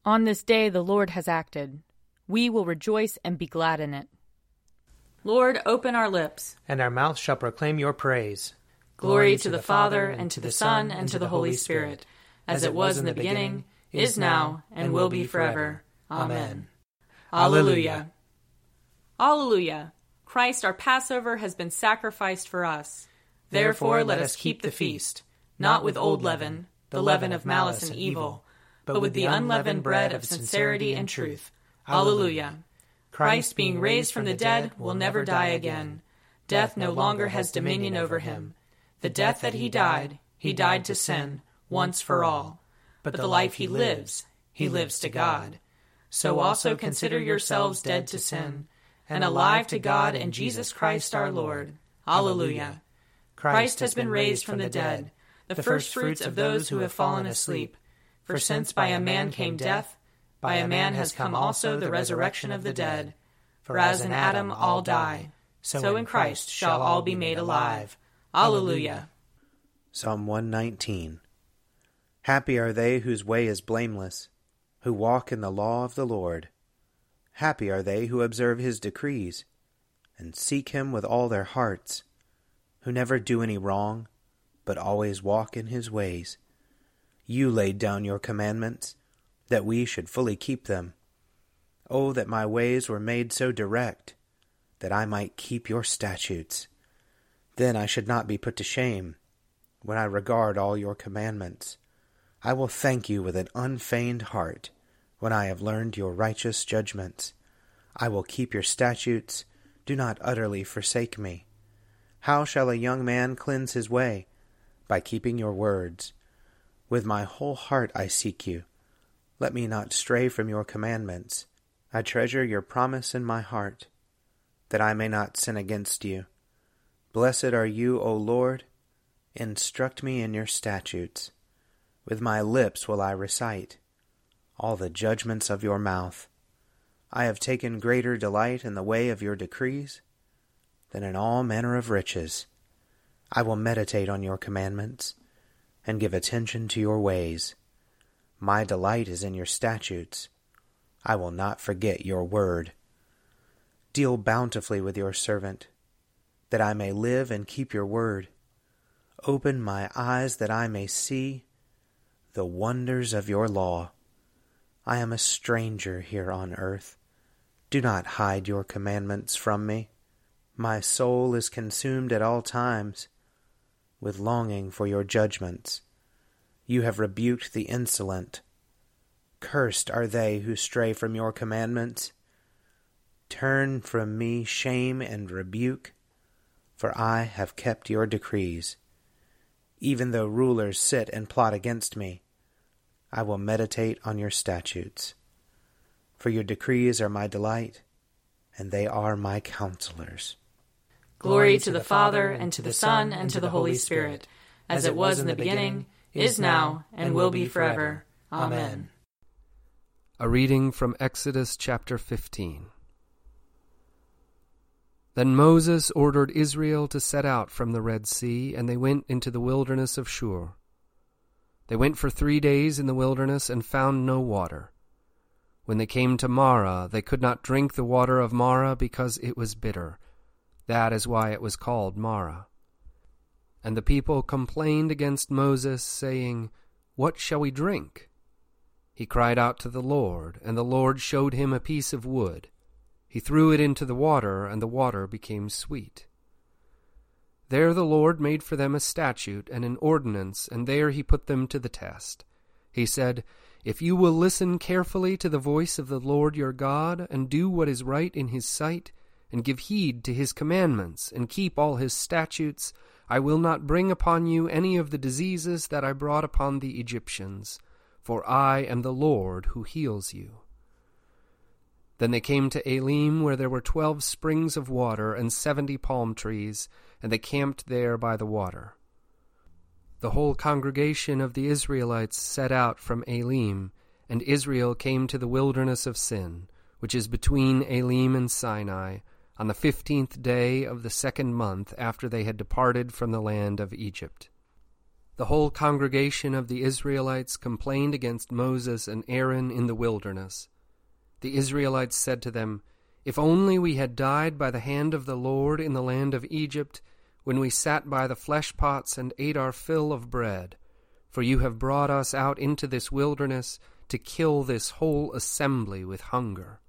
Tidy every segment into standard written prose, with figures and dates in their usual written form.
On this day the Lord has acted. We will rejoice and be glad in it. Lord, open our lips, and our mouth shall proclaim your praise. Glory to the Father, and to the Son, and to the Holy Spirit, as it was in the beginning, is now, and will be forever. Amen. Alleluia. Alleluia. Christ our Passover has been sacrificed for us. Therefore let us keep the feast, not with old leaven, the leaven of malice and evil, but with the unleavened bread of sincerity and truth. Alleluia. Christ, being raised from the dead, will never die again. Death no longer has dominion over him. The death that he died to sin, once for all. But the life he lives to God. So also consider yourselves dead to sin, and alive to God in Jesus Christ our Lord. Alleluia. Christ has been raised from the dead, the firstfruits of those who have fallen asleep. For since by a man came death, by a man has come also the resurrection of the dead. For as in Adam all die, so in Christ shall all be made alive. Alleluia. Psalm 119. Happy are they whose way is blameless, who walk in the law of the Lord. Happy are they who observe his decrees, and seek him with all their hearts, who never do any wrong, but always walk in his ways. You laid down your commandments, that we should fully keep them. Oh, that my ways were made so direct, that I might keep your statutes. Then I should not be put to shame, when I regard all your commandments. I will thank you with an unfeigned heart, when I have learned your righteous judgments. I will keep your statutes. Do not utterly forsake me. How shall a young man cleanse his way? By keeping your words. With my whole heart I seek you. Let me not stray from your commandments. I treasure your promise in my heart, that I may not sin against you. Blessed are you, O Lord. Instruct me in your statutes. With my lips will I recite all the judgments of your mouth. I have taken greater delight in the way of your decrees than in all manner of riches. I will meditate on your commandments and give attention to your ways. My delight is in your statutes. I will not forget your word. Deal bountifully with your servant, that I may live and keep your word. Open my eyes that I may see the wonders of your law. I am a stranger here on earth. Do not hide your commandments from me. My soul is consumed at all times with longing for your judgments. You have rebuked the insolent. Cursed are they who stray from your commandments. Turn from me shame and rebuke, for I have kept your decrees. Even though rulers sit and plot against me, I will meditate on your statutes. For your decrees are my delight, and they are my counselors. Glory to the Father, and to the Son, and to the Holy Spirit, as it was in the beginning, is now, and will be forever. Amen. A reading from Exodus chapter 15. Then Moses ordered Israel to set out from the Red Sea, and they went into the wilderness of Shur. They went for 3 days in the wilderness and found no water. When they came to Marah, they could not drink the water of Marah because it was bitter. That is why it was called Marah. And the people complained against Moses, saying, "What shall we drink?" He cried out to the Lord, and the Lord showed him a piece of wood. He threw it into the water, and the water became sweet. There the Lord made for them a statute and an ordinance, and there he put them to the test. He said, "If you will listen carefully to the voice of the Lord your God, and do what is right in his sight, and give heed to his commandments, and keep all his statutes, I will not bring upon you any of the diseases that I brought upon the Egyptians, for I am the Lord who heals you." Then they came to Elim, where there were 12 springs of water and 70 palm trees, and they camped there by the water. The whole congregation of the Israelites set out from Elim, and Israel came to the wilderness of Sin, which is between Elim and Sinai, on the 15th day of the 2nd month after they had departed from the land of Egypt. The whole congregation of the Israelites complained against Moses and Aaron in the wilderness. The Israelites said to them, "If only we had died by the hand of the Lord in the land of Egypt, when we sat by the flesh pots and ate our fill of bread. For you have brought us out into this wilderness to kill this whole assembly with hunger."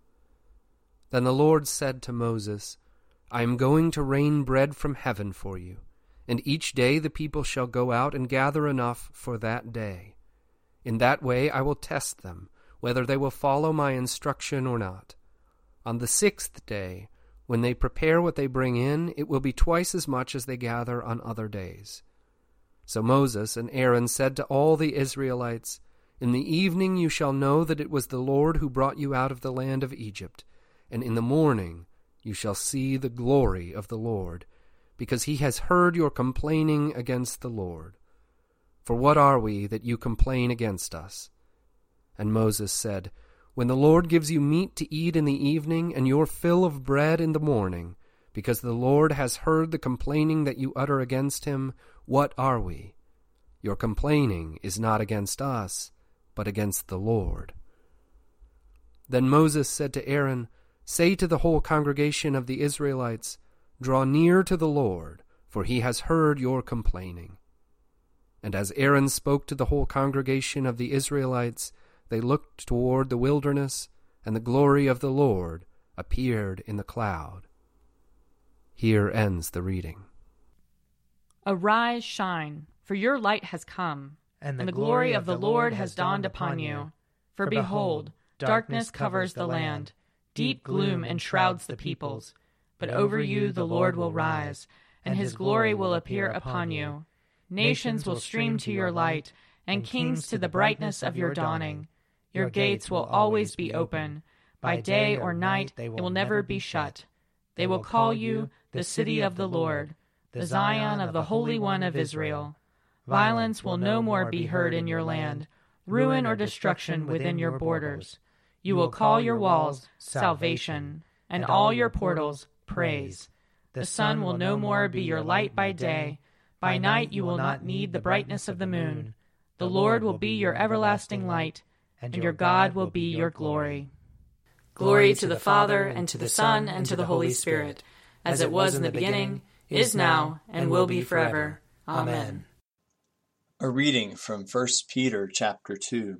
Then the Lord said to Moses, "I am going to rain bread from heaven for you, and each day the people shall go out and gather enough for that day. In that way I will test them, whether they will follow my instruction or not. On the 6th day, when they prepare what they bring in, it will be twice as much as they gather on other days." So Moses and Aaron said to all the Israelites, "In the evening you shall know that it was the Lord who brought you out of the land of Egypt, and in the morning you shall see the glory of the Lord, because he has heard your complaining against the Lord. For what are we that you complain against us?" And Moses said, "When the Lord gives you meat to eat in the evening, and your fill of bread in the morning, because the Lord has heard the complaining that you utter against him, what are we? Your complaining is not against us, but against the Lord." Then Moses said to Aaron, "Say to the whole congregation of the Israelites, 'Draw near to the Lord, for he has heard your complaining.'" And as Aaron spoke to the whole congregation of the Israelites, they looked toward the wilderness, and the glory of the Lord appeared in the cloud. Here ends the reading. Arise, shine, for your light has come, and the glory of the Lord has dawned upon you. For behold, darkness covers the land, deep gloom enshrouds the peoples. But over you the Lord will rise, and his glory will appear upon you. Nations will stream to your light, and kings to the brightness of your dawning. Your gates will always be open. By day or night they will never be shut. They will call you the city of the Lord, the Zion of the Holy One of Israel. Violence will no more be heard in your land, ruin or destruction within your borders. You will call your walls salvation, and all your portals praise. The sun will no more be your light by day. By night you will not need the brightness of the moon. The Lord will be your everlasting light, and your God will be your glory. Glory to the Father, and to the Son, and to the Holy Spirit, as it was in the beginning, is now, and will be forever. Amen. A reading from 1 Peter chapter 2.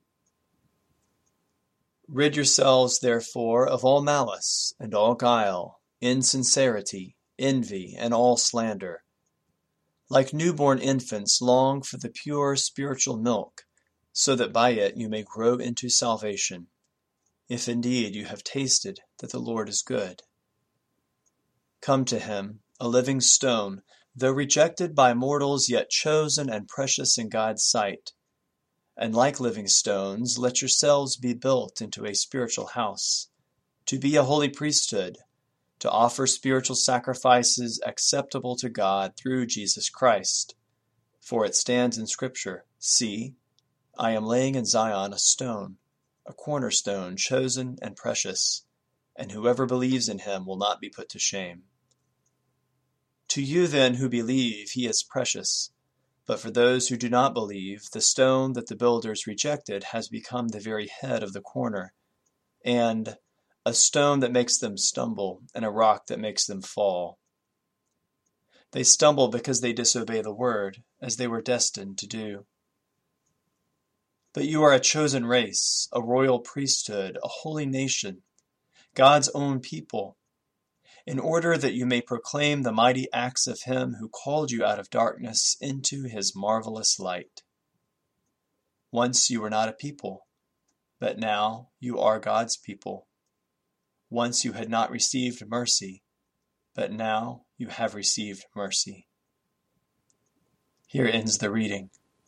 Rid yourselves, therefore, of all malice, and all guile, insincerity, envy, and all slander. Like newborn infants, long for the pure spiritual milk, so that by it you may grow into salvation, if indeed you have tasted that the Lord is good. Come to him, a living stone, though rejected by mortals, yet chosen and precious in God's sight. And like living stones, let yourselves be built into a spiritual house, to be a holy priesthood, to offer spiritual sacrifices acceptable to God through Jesus Christ. For it stands in Scripture, "See, I am laying in Zion a stone, a cornerstone, chosen and precious, and whoever believes in him will not be put to shame." To you then who believe, he is precious. But for those who do not believe, the stone that the builders rejected has become the very head of the corner, and a stone that makes them stumble, and a rock that makes them fall. They stumble because they disobey the word, as they were destined to do. But you are a chosen race, a royal priesthood, a holy nation, God's own people, in order that you may proclaim the mighty acts of him who called you out of darkness into his marvelous light. Once you were not a people, but now you are God's people. Once you had not received mercy, but now you have received mercy. Here ends the reading.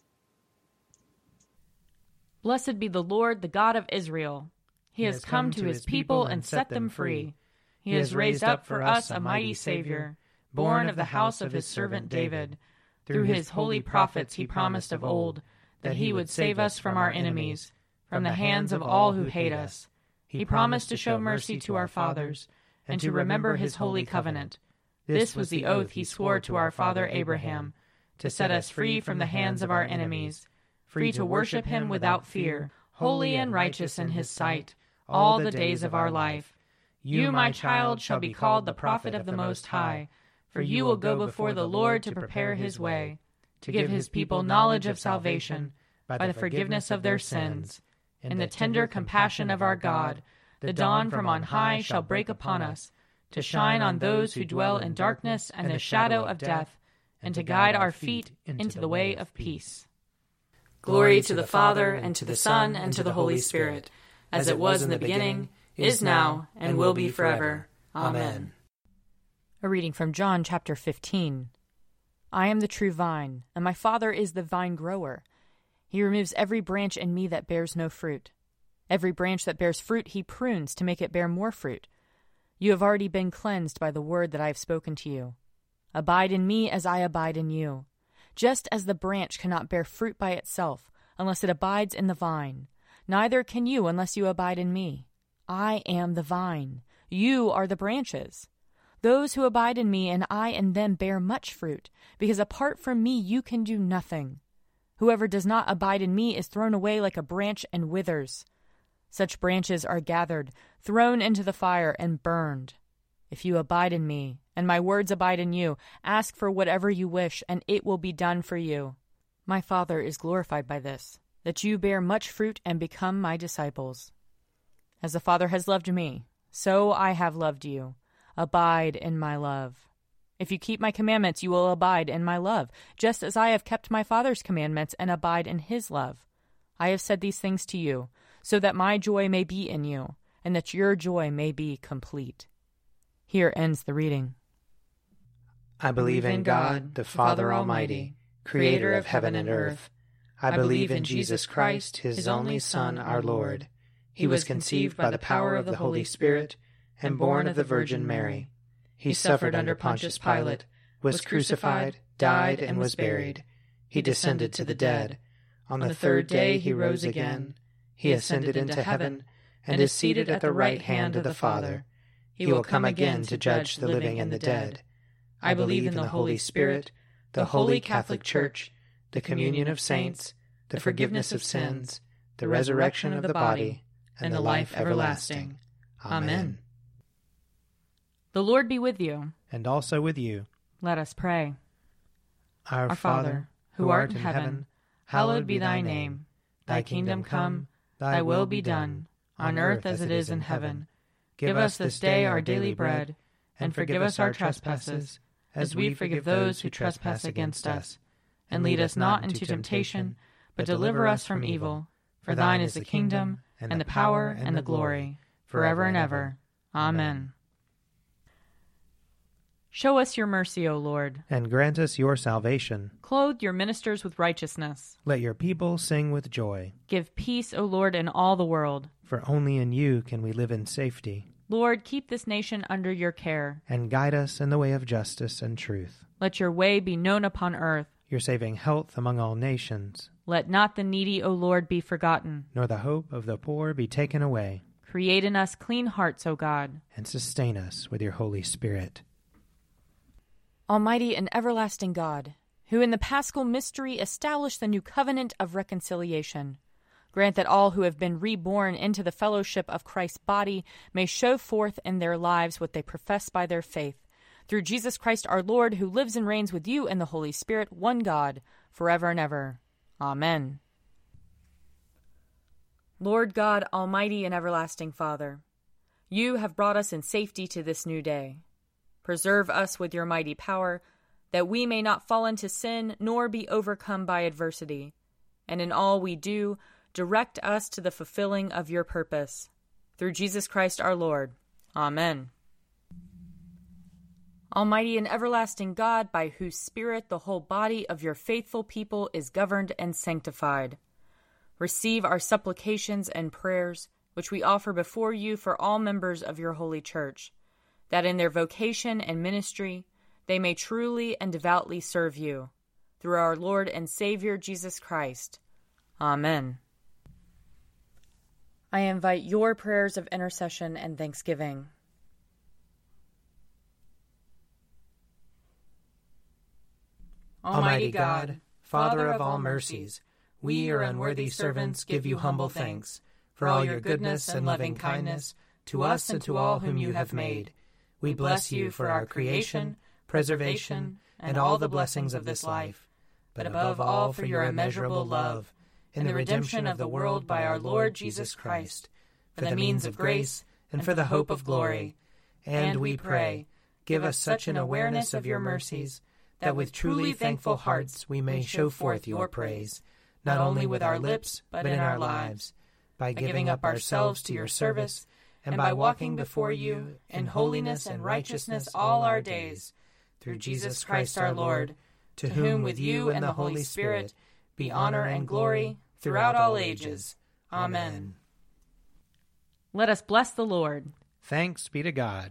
Blessed be the Lord, the God of Israel. He has come to his people and set them free. He has raised up for us a mighty Savior, born of the house of his servant David. Through his holy prophets he promised of old that he would save us from our enemies, from the hands of all who hate us. He promised to show mercy to our fathers, and to remember his holy covenant. This was the oath he swore to our father Abraham, to set us free from the hands of our enemies, free to worship him without fear, holy and righteous in his sight, all the days of our life. You, my child, shall be called the prophet of the Most High, for you will go before the Lord to prepare his way, to give his people knowledge of salvation by the forgiveness of their sins. In the tender compassion of our God, the dawn from on high shall break upon us, to shine on those who dwell in darkness and the shadow of death, and to guide our feet into the way of peace. Glory to the Father, and to the Son, and to the Holy Spirit, as it was in the beginning, is now, and will be forever. Amen. A reading from John chapter 15. I am the true vine, and my Father is the vine grower. He removes every branch in me that bears no fruit. Every branch that bears fruit he prunes to make it bear more fruit. You have already been cleansed by the word that I have spoken to you. Abide in me as I abide in you. Just as the branch cannot bear fruit by itself unless it abides in the vine, neither can you unless you abide in me. I am the vine. You are the branches. Those who abide in me and I in them bear much fruit, because apart from me you can do nothing. Whoever does not abide in me is thrown away like a branch and withers. Such branches are gathered, thrown into the fire, and burned. If you abide in me, and my words abide in you, ask for whatever you wish, and it will be done for you. My Father is glorified by this, that you bear much fruit and become my disciples. As the Father has loved me, so I have loved you. Abide in my love. If you keep my commandments, you will abide in my love, just as I have kept my Father's commandments and abide in his love. I have said these things to you, so that my joy may be in you, and that your joy may be complete. Here ends the reading. I believe in God, the Father Almighty, creator of heaven and earth. I believe in Jesus Christ, his only Son, our Lord. He was conceived by the power of the Holy Spirit and born of the Virgin Mary. He suffered under Pontius Pilate, was crucified, died, and was buried. He descended to the dead. On the third day he rose again. He ascended into heaven and is seated at the right hand of the Father. He will come again to judge the living and the dead. I believe in the Holy Spirit, the Holy Catholic Church, the communion of saints, the forgiveness of sins, the resurrection of the body, and the life everlasting. Amen. The Lord be with you. And also with you. Let us pray. Our Father, who art in heaven, hallowed be thy name. Thy kingdom come, thy will be done, on earth as it is in heaven. Give us this day our daily bread, and forgive us our trespasses, as we forgive those who trespass against us. And lead us not into temptation, but deliver us from evil. For thine is the kingdom, and the power, and the glory, forever and ever. Amen. Show us your mercy, O Lord. And grant us your salvation. Clothe your ministers with righteousness. Let your people sing with joy. Give peace, O Lord, in all the world. For only in you can we live in safety. Lord, keep this nation under your care. And guide us in the way of justice and truth. Let your way be known upon earth. Your saving health among all nations. Let not the needy, O Lord, be forgotten. Nor the hope of the poor be taken away. Create in us clean hearts, O God. And sustain us with your Holy Spirit. Almighty and everlasting God, who in the Paschal mystery established the new covenant of reconciliation, grant that all who have been reborn into the fellowship of Christ's body may show forth in their lives what they profess by their faith. Through Jesus Christ our Lord, who lives and reigns with you and the Holy Spirit, one God, forever and ever. Amen. Lord God, almighty and everlasting Father, you have brought us in safety to this new day. Preserve us with your mighty power, that we may not fall into sin nor be overcome by adversity. And in all we do, direct us to the fulfilling of your purpose. Through Jesus Christ our Lord. Amen. Almighty and everlasting God, by whose Spirit the whole body of your faithful people is governed and sanctified, receive our supplications and prayers, which we offer before you for all members of your holy church, that in their vocation and ministry they may truly and devoutly serve you. Through our Lord and Savior Jesus Christ. Amen. I invite your prayers of intercession and thanksgiving. Almighty God, Father of all mercies, we, your unworthy servants, give you humble thanks for all your goodness and loving kindness to us and to all whom you have made. We bless you for our creation, preservation, and all the blessings of this life, but above all for your immeasurable love in the redemption of the world by our Lord Jesus Christ, for the means of grace and for the hope of glory. And we pray, give us such an awareness of your mercies that with truly thankful hearts we may show forth your praise, not only with our lips, but in our lives, by giving up ourselves to your service, and by walking before you in holiness and righteousness all our days, through Jesus Christ our Lord, to whom with you and the Holy Spirit be honor and glory throughout all ages. Amen. Let us bless the Lord. Thanks be to God.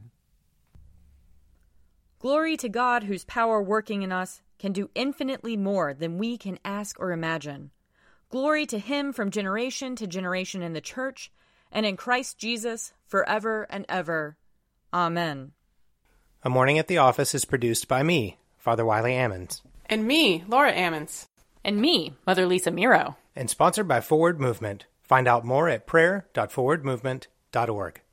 Glory to God, whose power working in us can do infinitely more than we can ask or imagine. Glory to him from generation to generation in the church and in Christ Jesus forever and ever. Amen. A Morning at the Office is produced by me, Father Wiley Ammons. And me, Laura Ammons. And me, Mother Lisa Miro. And sponsored by Forward Movement. Find out more at prayer.forwardmovement.org.